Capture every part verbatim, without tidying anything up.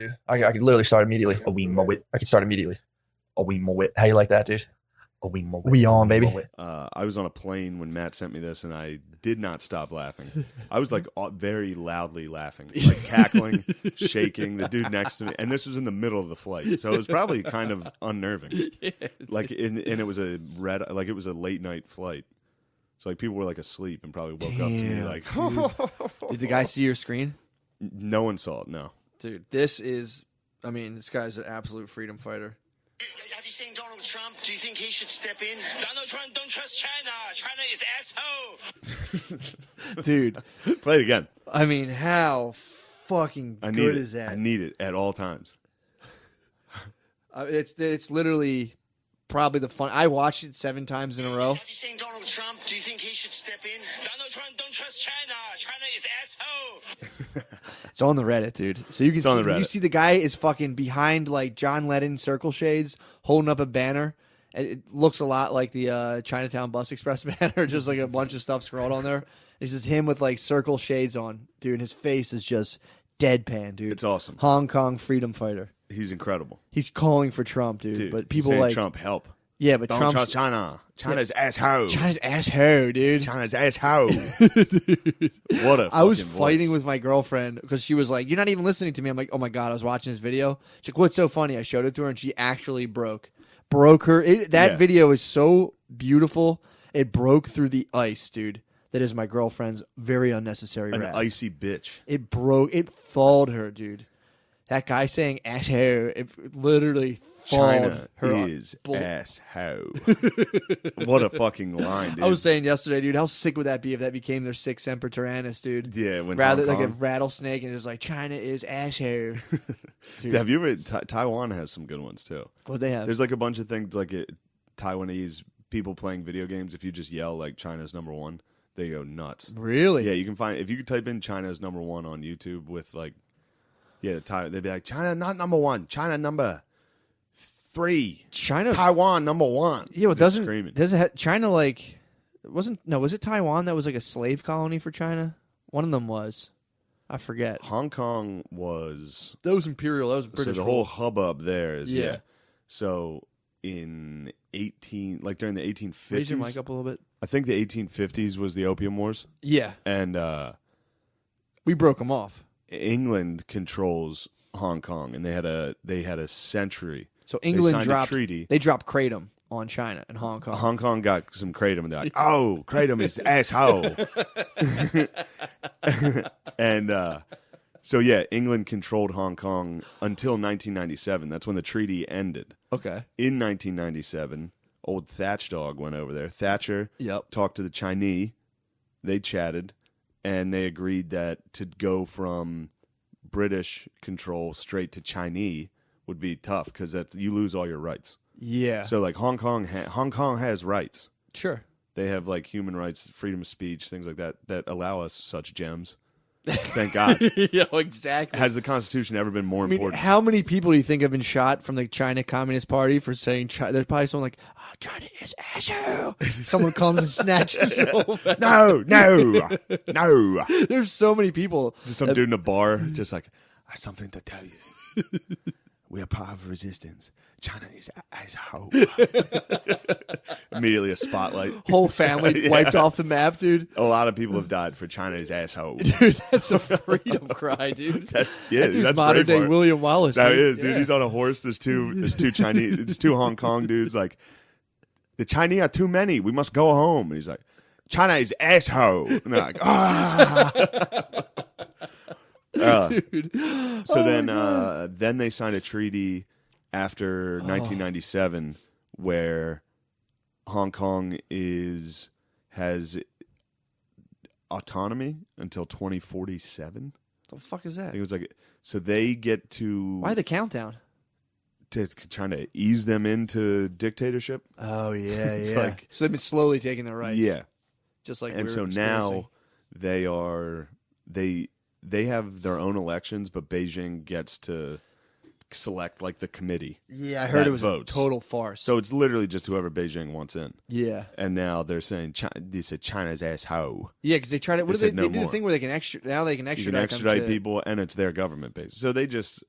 I, I could literally start immediately. A wee mowit. I could start immediately. A wee mowit. How you like that, dude? A wee mowit. We on, baby. Uh, I was on a plane when Matt sent me this, and I did not stop laughing. I was like uh, very loudly laughing, like cackling, shaking. The dude next to me, and this was in the middle of the flight, so it was probably kind of unnerving. Like, in, and it was a red, like it was a late night flight, so like people were like asleep and probably woke up to me like. Did the guy see your screen? No one saw it. No, dude. This is, I mean, this guy's an absolute freedom fighter. Have you seen Donald Trump? Do you think he should step in? Donald Trump don't trust China. China is asshole. Dude, play it again. I mean, how fucking I good need is it. that? I need it at all times. Uh, it's it's literally probably the fun. I watched it seven times in a row. Have you seen Donald Trump? Do you think he should step in? Donald Trump don't trust China. China is asshole. It's on the Reddit, dude. So you can It's see on the Reddit. you see the guy is fucking behind like John Lennon circle shades, holding up a banner. And it looks a lot like the uh, Chinatown Bus Express banner, just like a bunch of stuff scrawled on there. It's just him with like circle shades on, dude. And his face is just deadpan, dude. It's awesome. Hong Kong freedom fighter. He's incredible, He's calling for Trump, dude. dude. but He's people saying, like Trump help. yeah, but Don't Trump's trust China. China's asshole. China's asshole, dude. China's asshole. What a I was fucking fighting voice. with my girlfriend because she was like, "You're not even listening to me." I'm like, "Oh my god!" I was watching this video. She's like, "What's so funny?" I showed it to her, and she actually broke, broke her. It, that Yeah. video is so beautiful. It broke through the ice, dude. That is my girlfriend's very unnecessary an wrath. icy bitch. It broke. It thawed her, dude. That guy saying "asshole," it literally thawed China her. is bull- asshole. What a fucking line, dude. I was saying yesterday, dude, how sick would that be if that became their sixth Semper Tyrannis, dude? Yeah, when rather Hong like a Kong- rattlesnake, and it's like China is asshole. Dude, Have you ever? Ta- Taiwan has some good ones too. what they have? There's like a bunch of things like it, Taiwanese people playing video games. If you just yell like China's number one, they go nuts. Really? Yeah, you can find if you could type in China's number one on YouTube with like, yeah, Thai, they'd be like China not number one, China number three, China. Taiwan number one. Yeah, well, Just doesn't screaming. doesn't ha- China like wasn't no was it Taiwan that was like a slave colony for China? One of them was. I forget. Hong Kong was That was imperial. That was British. so the whole hubbub there is yeah. Yeah. So in eighteen like during the eighteen Raise your fifties, mic up a little bit. I think the eighteen fifties was the Opium Wars, Yeah, and uh, we broke them off. England controls Hong Kong, and they had a they had a century. So They England signed a dropped treaty. They dropped kratom on China and Hong Kong. Hong Kong got some kratom, and they're like, "Oh, kratom is asshole." and uh, so yeah, England controlled Hong Kong until nineteen ninety-seven. That's when the treaty ended. Okay. In nineteen ninety-seven, old Thatch Dog went over there. Thatcher Yep. talked to the Chinese. They chatted, and they agreed that to go from British control straight to Chinese would be tough because that you lose all your rights. Yeah. So like Hong Kong, ha- Hong Kong has rights. Sure. They have like human rights, freedom of speech, things like that that allow us such gems. Thank God. yeah, exactly. Has the Constitution ever been more I mean, important? how many people do you think have been shot from the China Communist Party for saying China? There's probably someone like, oh, China is asshole. Someone comes and snatches your whole back. No, no, no. There's so many people. Just some dude in a bar, just like, I have something to tell you. We are part of resistance. China is a- asshole. Immediately a spotlight. Whole family Yeah. wiped off the map, dude. A lot of people have died for China's asshole. Dude, that's a freedom cry, dude. That's yeah, that dude, dude's that's modern day Braveheart. William Wallace. That dude. is, dude. Yeah. He's on a horse. There's two. There's two Chinese. It's two Hong Kong dudes. Like the Chinese are too many. We must go home. And he's like, China is asshole. And they're like, ah. Uh, Dude. so Oh, then, my God. uh, then they signed a treaty after nineteen ninety-seven where Hong Kong is has autonomy until twenty forty-seven. What the fuck is I that? think it was like so they get to Why the countdown? to trying to ease them into dictatorship. Oh yeah, It's yeah. like- so they've been slowly taking their rights. Yeah, just like and we're so experiencing. now they are they they have their own elections, but Beijing gets to select like the committee. Yeah, I heard that it was votes. a total farce. So it's literally just whoever Beijing wants in. yeah, And now they're saying China, they said China's asshole. yeah, because they tried to. What They do they, said no they do the more. thing where they can extra now they can You extradite, can extradite them to, people, and it's their government base. So they just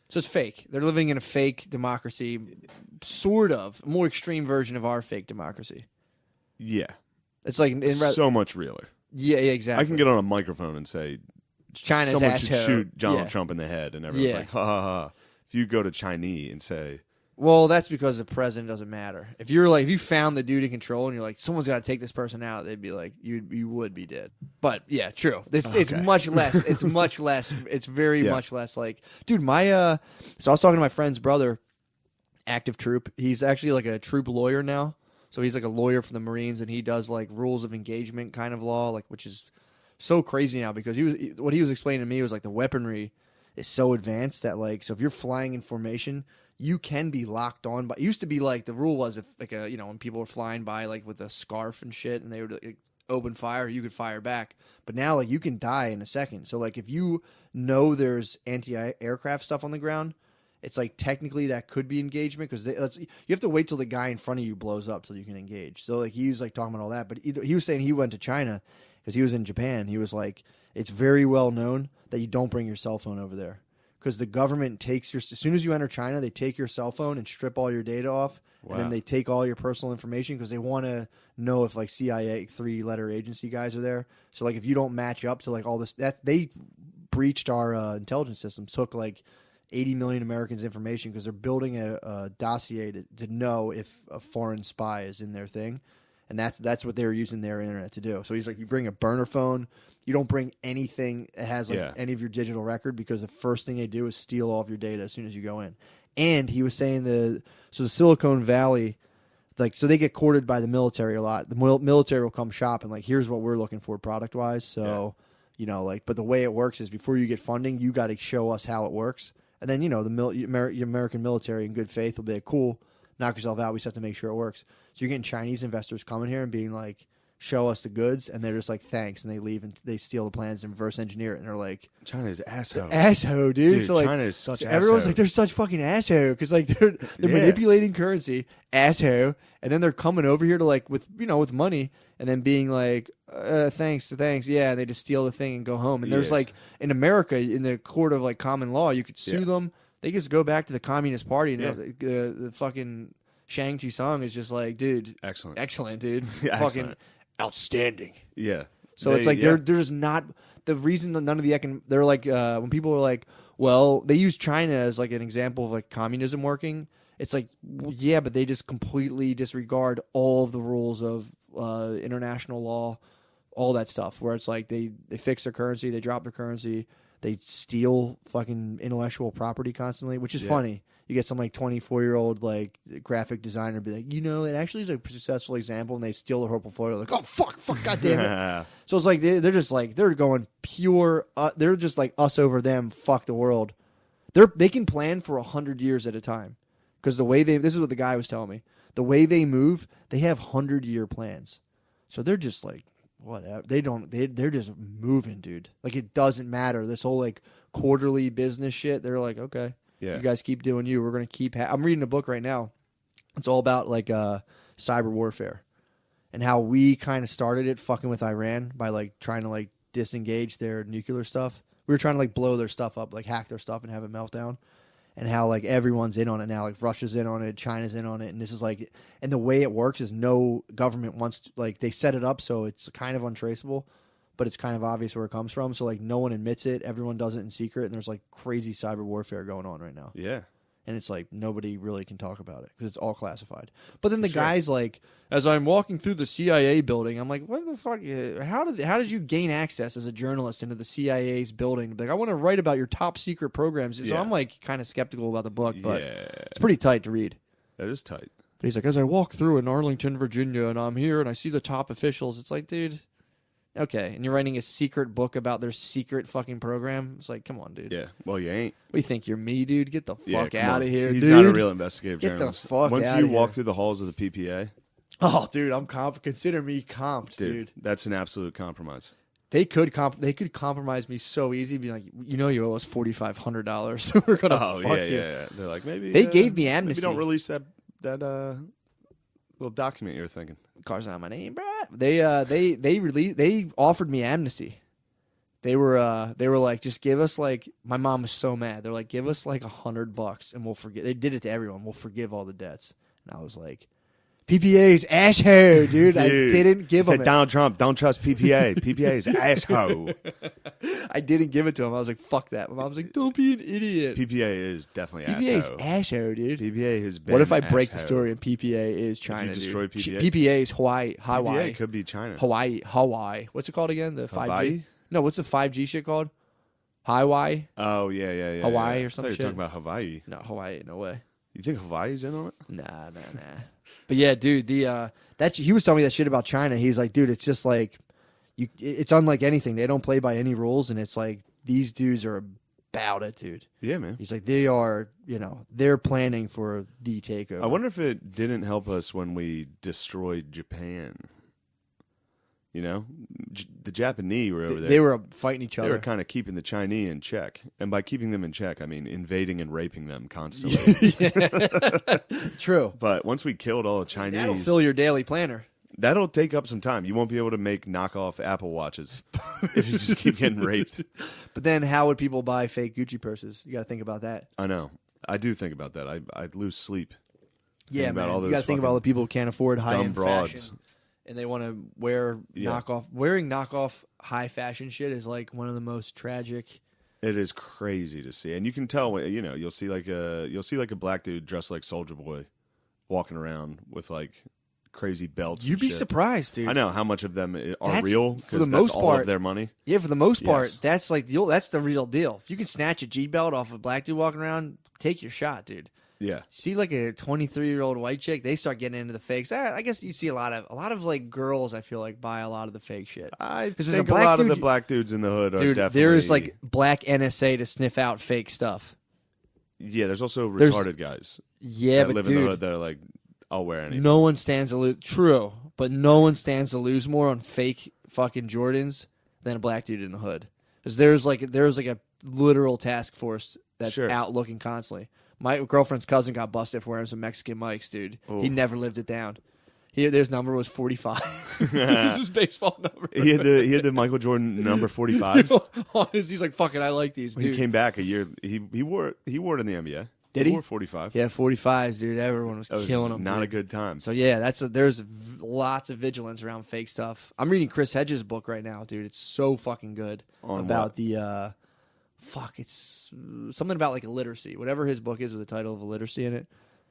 So it's fake. They're living in a fake democracy, sort of a more extreme version of our fake democracy. Yeah. It's like in, in, So much realer. yeah, yeah, exactly. I can get on a microphone and say China's someone should asshole. shoot Donald Yeah. Trump in the head, and everyone's Yeah. like, ha ha ha. If you go to Chinese and say, Well, that's because the president doesn't matter. If you're like, if you found the dude in control and you're like, someone's got to take this person out, they'd be like, you you would be dead. But yeah, true. It's, it's Okay. much less. It's much less. It's very Yeah. much less. Like, dude, my uh, so I was talking to my friend's brother, active troop. He's actually like a troop lawyer now. So he's like a lawyer for the Marines, and he does like rules of engagement kind of law, like which is so crazy now because he was what he was explaining to me was like the weaponry is so advanced that like so if you're flying in formation, you can be locked on. But it used to be like the rule was if like a you know when people were flying by like with a scarf and shit, and they would like, open fire, you could fire back. But now like you can die in a second. So like if you know there's anti-aircraft stuff on the ground, it's like technically that could be engagement because you have to wait till the guy in front of you blows up till you can engage. So like he was like talking about all that, but either, he was saying he went to China because he was in Japan. He was like, it's very well known that you don't bring your cell phone over there because the government takes your as soon as you enter China, they take your cell phone and strip all your data off, Wow. and then they take all your personal information because they want to know if like C I A three letter agency guys are there. So like if you don't match up to like all this, that they breached our uh, intelligence systems, took like eighty million Americans' information because they're building a, a dossier to, to know if a foreign spy is in their thing. And that's that's what they were using their internet to do. So he's like, you bring a burner phone, you don't bring anything that has like Yeah. any of your digital record because the first thing they do is steal all of your data as soon as you go in. And he was saying the so the Silicon Valley, like so they get courted by the military a lot. The mil- military will come shop and like, here's what we're looking for product wise. So you know like, but the way it works is before you get funding, you got to show us how it works. And then, you know, the mil- Amer- American military in good faith will be like, cool, knock yourself out. We just have to make sure it works. So you're getting Chinese investors coming here and being like, show us the goods. And they're just like, thanks. And they leave and they steal the plans and reverse engineer it. And they're like, China's asshole. asshole, dude. Dude, so like, China is such so everyone's asshole. like, they're such fucking asshole. Because like they're, they're Yeah. manipulating currency, asshole. And then they're coming over here to like, with, you know, with money. And then being like, uh, thanks, thanks. Yeah. And they just steal the thing and go home. And there's Yes. like, in America, in the court of like common law, you could sue Yeah. them. They just go back to the Communist Party. And Yeah. the, the, the fucking Shang Tsung is just like, dude, Excellent. excellent, dude. Yeah, fucking excellent. outstanding. Yeah. So They- it's like yeah. they're they're just not the reason that none of the econ they're like uh, when people are like, well, they use China as like an example of like communism working. It's like, well, yeah, but they just completely disregard all of the rules of uh, international law, all that stuff. Where it's like they they fix their currency, they drop their currency, they steal fucking intellectual property constantly, which is Yeah. funny. You get some like twenty-four year old like graphic designer be like, you know, it actually is a successful example, and they steal their whole portfolio. Like, oh fuck, fuck, goddamn it. So it's like they, they're just like they're going pure. Uh, they're just like us over them. Fuck the world. They're they can plan for a hundred years at a time because the way they this is what the guy was telling me. The way they move, they have hundred year plans. So they're just like whatever. They don't. They they're just moving, dude. Like it doesn't matter. This whole like quarterly business shit. They're like, okay, Yeah. you guys keep doing you. We're gonna keep. Ha- I'm reading a book right now. It's all about like uh, cyber warfare. And how we kind of started it fucking with Iran by like trying to like disengage their nuclear stuff. We were trying to like blow their stuff up, like hack their stuff and have a meltdown. And how like everyone's in on it now. Like Russia's in on it, China's in on it, and this is like, and the way it works is no government wants to, like they set it up so it's kind of untraceable, but it's kind of obvious where it comes from. So like no one admits it, everyone does it in secret, and there's like crazy cyber warfare going on right now. Yeah. And it's like nobody really can talk about it because it's all classified. But then the sure. guy's like, as I'm walking through the C I A building, I'm like, what the fuck? uh, How did how did you gain access as a journalist into the C I A's building? Like, I want to write about your top secret programs. So Yeah. I'm like kind of skeptical about the book, but Yeah. it's pretty tight to read. That is tight. But he's like, as I walk through in Arlington, Virginia, and I'm here and I see the top officials, it's like, dude, okay. And you're writing a secret book about their secret fucking program. It's like, come on, dude. Yeah. Well, you ain't. What do you think? You're me, dude? Get the Yeah, fuck come out on. of here, He's dude. not a real investigative Get the journalist. fuck Once outta you walk here. through the halls of the P P A, Oh, dude, I'm comp. Consider me comped, dude, dude. that's an absolute compromise. They could comp. They could compromise me so easy. Be like, you know, you owe us forty five hundred dollars. We're gonna Oh fuck yeah, you. yeah, yeah. They're like maybe They uh, gave me Maybe amnesty. don't release that that uh little document you're thinking. Car's not my name, bruh. They uh they they released. They offered me amnesty. They were uh they were like, just give us like, my mom was so mad. They're like, give us like a hundred bucks and we'll forgive. They did it to everyone. We'll forgive all the debts. And I was like, P P A's asshole, dude. I Dude, didn't give he him said it. Donald Trump, don't trust P P A. P P A is asshole. I didn't give it to him. I was like, fuck that. My mom was like, don't be an idiot. P P A is definitely P P A's asshole. asshole, dude. P P A has been What if I break the asshole. story and P P A is China, you dude? destroy P P A? P P A is Hawaii. Hawaii. P P A could be China. Hawaii. Hawaii. What's it called again? The five G? Hawaii? No, what's the five G shit called? Hawaii? Oh, yeah, yeah, yeah. Hawaii yeah. or some I thought you shit? were talking about Hawaii. No, Hawaii. No way. You think Hawaii's in on it? Nah, nah, nah. But yeah, dude, the uh, that he was telling me that shit about China. He's like, dude, it's just like you. It's unlike anything. They don't play by any rules, and it's like these dudes are about it, dude. Yeah, man. He's like, they are, you know, they're planning for the takeover. I wonder if it didn't help us when we destroyed Japan. You know, J- the Japanese were over They, there. they were fighting each They other. were kind of keeping the Chinese in check. And by keeping them in check, I mean invading and raping them constantly. True. But once we killed all the That'll Chinese, fill your daily planner. that'll take up some time. You won't be able to make knockoff Apple Watches if you just keep getting raped. But then, how would people buy fake Gucci purses? You got to think about that. I know. I do think about that. I I lose sleep. Yeah, about man. all You those got to think about all the fucking people who can't afford high dumb end broads. fashion, and they want to wear Yeah. knockoff. Wearing knockoff high fashion shit is like one of the most tragic. It is crazy to see, and you can tell when you know you'll see like a you'll see like a black dude dressed like Soldier Boy, walking around with like crazy belts. You'd and be shit. surprised, dude. I know how much of them i- are That's- real for the because that's most all part- of their money. Yeah, for the most part, Yes. that's like the that's the real deal. If you can snatch a G belt off a black dude walking around, take your shot, dude. Yeah, See, like a twenty-three year old white chick, they start getting into the fakes. I, I guess you see a lot of a lot of like girls. I feel like buy a lot of the fake shit. I 'Cause as a think a, black lot of dude, the black dudes in the hood are Dude, definitely. there is like black N S A to sniff out fake stuff. yeah, there's also there's- retarded guys Yeah, that but live dude, in the hood that are like, I'll wear anything. no one stands to lose. True, but no one stands to lose more on fake fucking Jordans than a black dude in the hood. Because there's like there's like a literal task force that's Sure. out looking constantly. My girlfriend's cousin got busted for wearing some Mexican mics, dude. He Oof. never lived it down. He, his number was forty-five. This is his baseball number. He had the he had the Michael Jordan number forty fives. He's like, fucking, I like these, dude. He came back a year. He he wore he wore it in the N B A. Did he? wore forty five. Yeah, forty-fives, dude. Everyone was, That was killing him. not dude. a good time. So yeah, that's a, there's v- lots of vigilance around fake stuff. I'm reading Chris Hedges' book right now, dude. It's so fucking good On about what? the uh, fuck. It's uh, something about like illiteracy, whatever his book is with the title of illiteracy in it.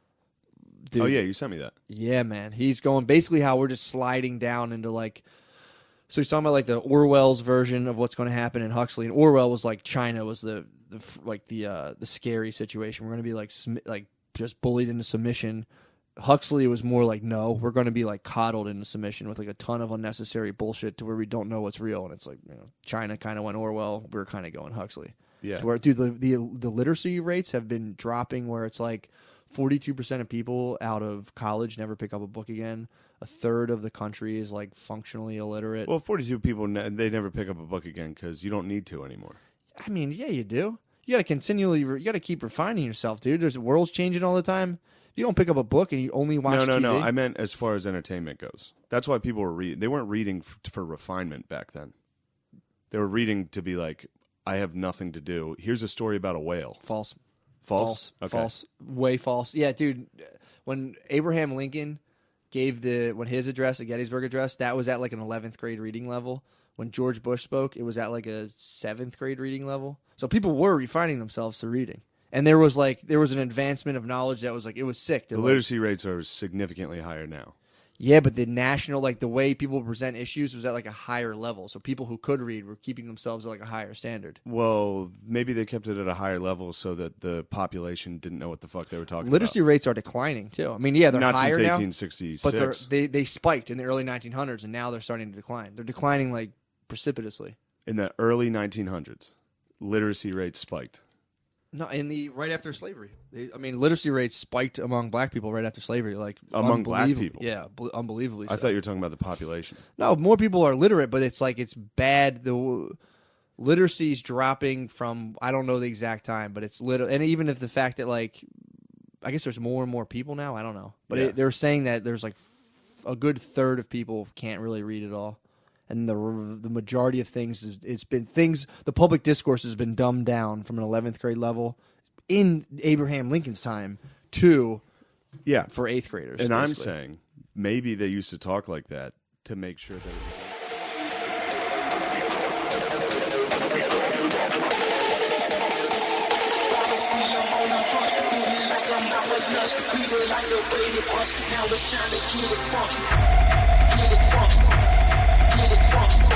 Dude, Oh yeah, you sent me that. yeah, man. He's going basically how we're just sliding down into like. So he's talking about like the Orwell's version of what's going to happen in Huxley, and Orwell was like China was the the f- like the uh, the scary situation. We're going to be like sm- like just bullied into submission. Huxley was more like, no, we're going to be like coddled into submission with like a ton of unnecessary bullshit to where we don't know what's real. And it's like, you know, China kind of went Orwell. We're kind of going Huxley. Yeah. To where, dude, the, the the literacy rates have been dropping where it's like forty-two percent of people out of college never pick up a book again. A third of the country is like functionally illiterate. Well, forty two people ne- they never pick up a book again because you don't need to anymore. I mean, yeah, you do. You got to continually, re- you got to keep refining yourself, dude. There's the world's changing all the time. You don't pick up a book and you only watch no, no, T V. no. I meant as far as entertainment goes. That's why people were reading. They weren't reading f- for refinement back then. They were reading to be like, I have nothing to do. Here's a story about a whale. False. False? False. Okay. False. Way false. Yeah, dude. When Abraham Lincoln gave the when his address, the Gettysburg Address, that was at like an eleventh grade reading level. When George Bush spoke, it was at like a seventh grade reading level. So people were refining themselves to reading, and there was like there was an advancement of knowledge that was like it was sick. The To, like, literacy rates are significantly higher now. yeah, but the national like the way people present issues was at like a higher level. So people who could read were keeping themselves at like a higher standard. Well, maybe they kept it at a higher level so that the population didn't know what the fuck they were talking Literacy about. rates are declining too. I mean, yeah, they're Not higher since now. eighteen sixty-six. But they're, they they spiked in the early nineteen hundreds, and now they're starting to decline. They're declining like precipitously. In the early nineteen hundreds, literacy rates spiked. No, in the right after slavery. They, I mean, literacy rates spiked among black people right after slavery, like Among black unbelievable- people? Yeah, bl- unbelievably. I so. thought you were talking about the population. No, more people are literate, but it's like it's bad. The literacy's dropping from I don't know the exact time, but it's little. And even if the fact that like, I guess there's more and more people now. I don't know, but Yeah. it, they're saying that there's like f- a good third of people can't really read at all, and the the majority of things is, it's been things the public discourse has been dumbed down from an eleventh grade level in Abraham Lincoln's time to Yeah. for eighth graders. And I'm basically. saying maybe they used to talk like that to make sure that. Now it's time to get it funky, get it funky, get it funky.